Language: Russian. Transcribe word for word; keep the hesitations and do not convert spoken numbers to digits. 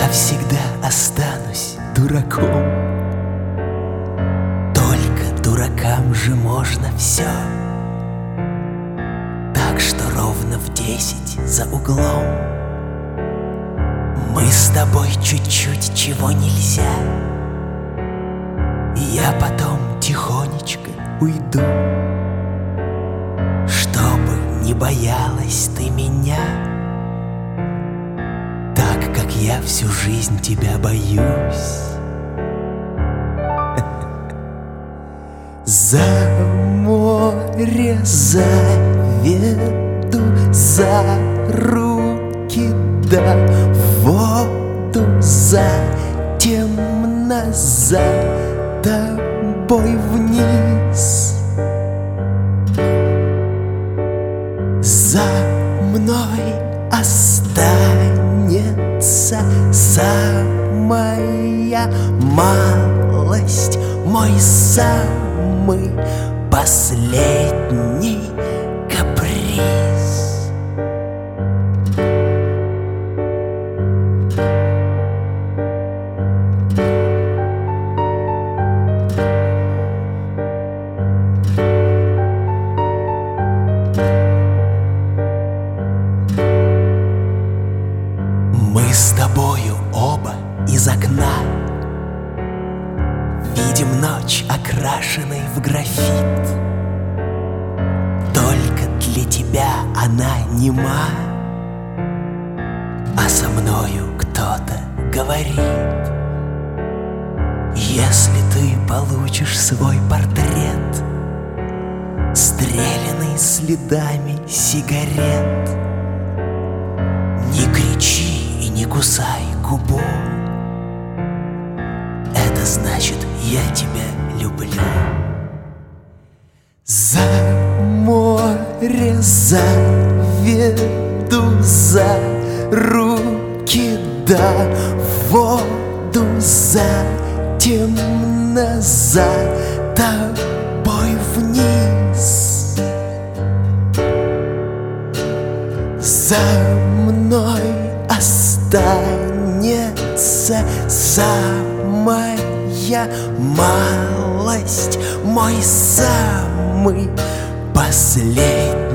всегда останусь дураком. Только дуракам же можно все. Так что ровно в десять за углом мы с тобой чуть-чуть чего нельзя, и я потом тихонечко уйду, чтобы не боялась ты меня так, как я всю жизнь тебя боюсь. За море заведу, за руки да в воду, затем назад тобой вниз. За мной останется самая малость, мой самый последний каприз. Мы с тобою оба из окна видим ночь, окрашенной в графит. Только для тебя она нема, а со мною кто-то говорит: если ты получишь свой портрет, стрелянный следами сигарет, не кричи и не кусай губу, это значит, я тебя люблю. За море заведу, за руки да в воду, затем назад тобой вниз. За мной останется самая малость, мой самый последний